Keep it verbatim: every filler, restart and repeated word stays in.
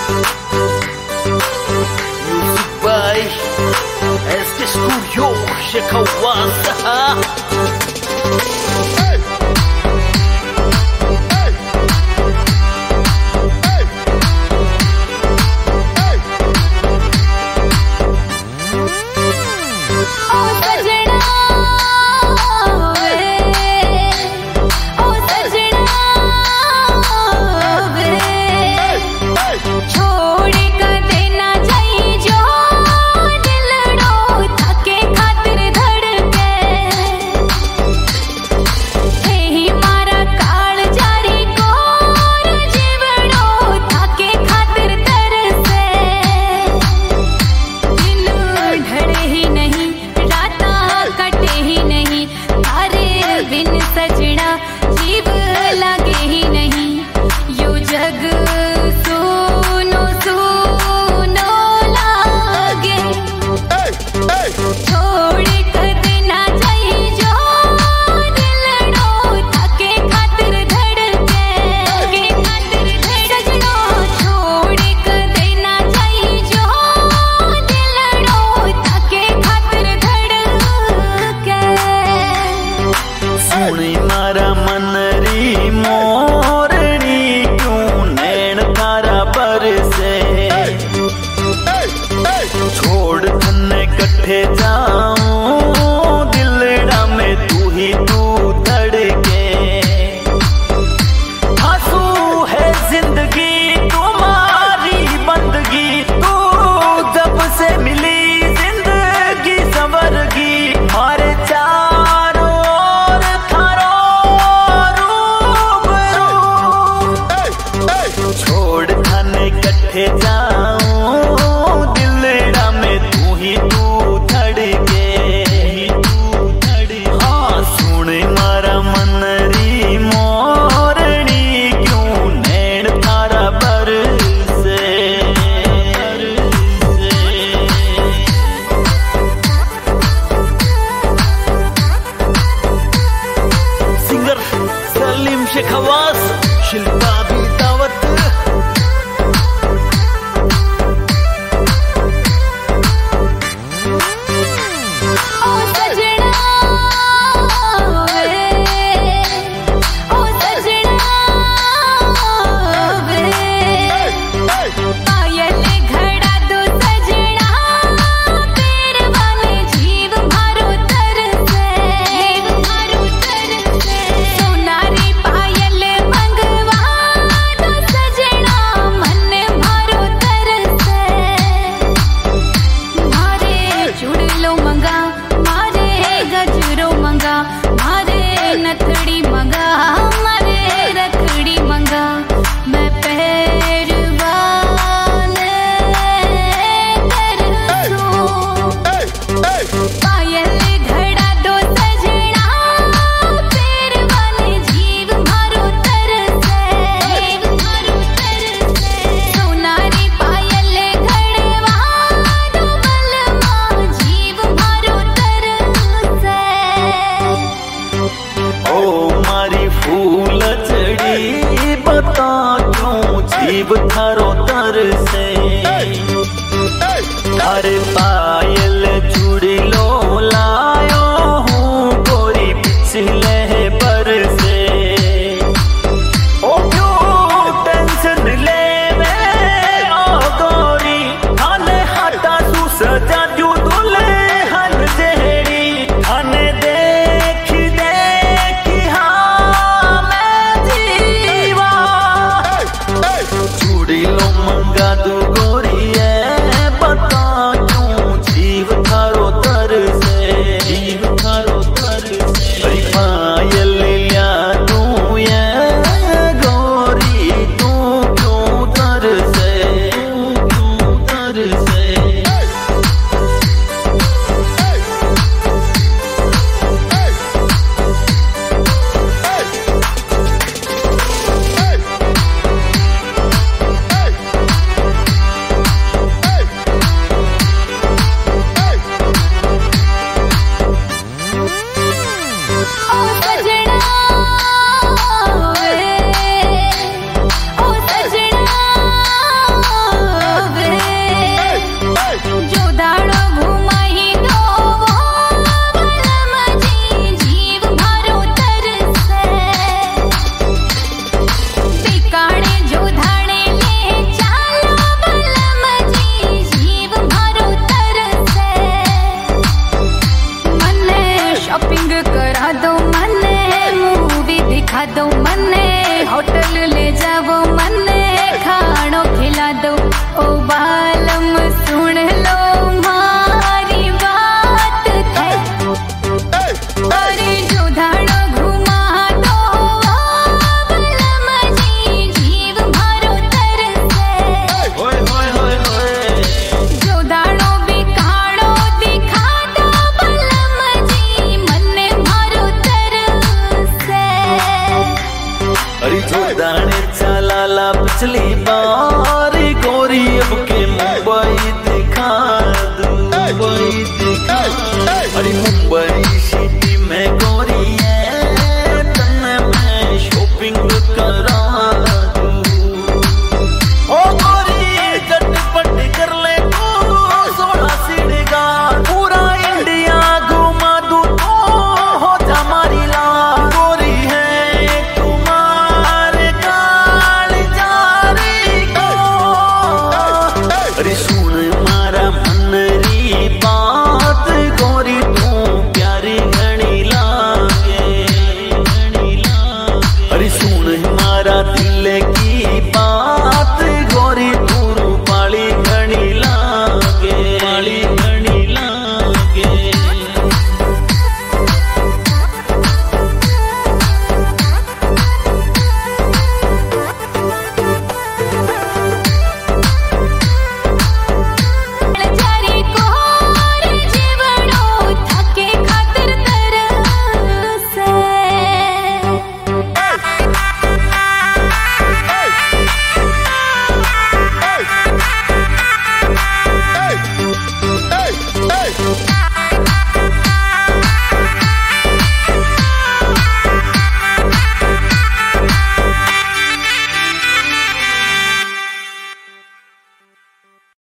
by S K Studio Shekawasa. मारा मनरी मोरनी क्यों नैन तारा पर से छोड़ थन्ने कट्ठे जाऊं दिलड़ा में तू ही तू धड़के आंसू है जिंदगी तुम्हारी बंदगी तू जब से मिली जिंदगी संवरगी हमारे चारों छोड़ थाने कट्ठे जाऊं दिलड़ा में तू ही तू धड़के हाँ सुन मारा मनरी मोरनी क्यों नैन तारा बरसे सिंगर सलीम शेखवास शिल्पा भी दावत नथड़ी मंगा मारे रखड़ी मंगा मैं पहरवान तरसूं पायल घड़ा दो सजना पहरवान जीव मारो तरसे सोनारी पायल घड़वा दो बलमा जीव मारो तरसे ओ मारी फूल चढ़ी बता क्यों जीव थारो तर से अरे पायल चूड़ी लो लायो हूँ गोरी पिछले पर से ओ क्यों टेंशन ले में ओ गोरी थाने हटा सू सजा दू दुले हन जेड़ी थाने देखी देखी हाँ मैं जीवा चूड़ी लो मंगा दू गोरी है बता क्यों जीव पिछली बार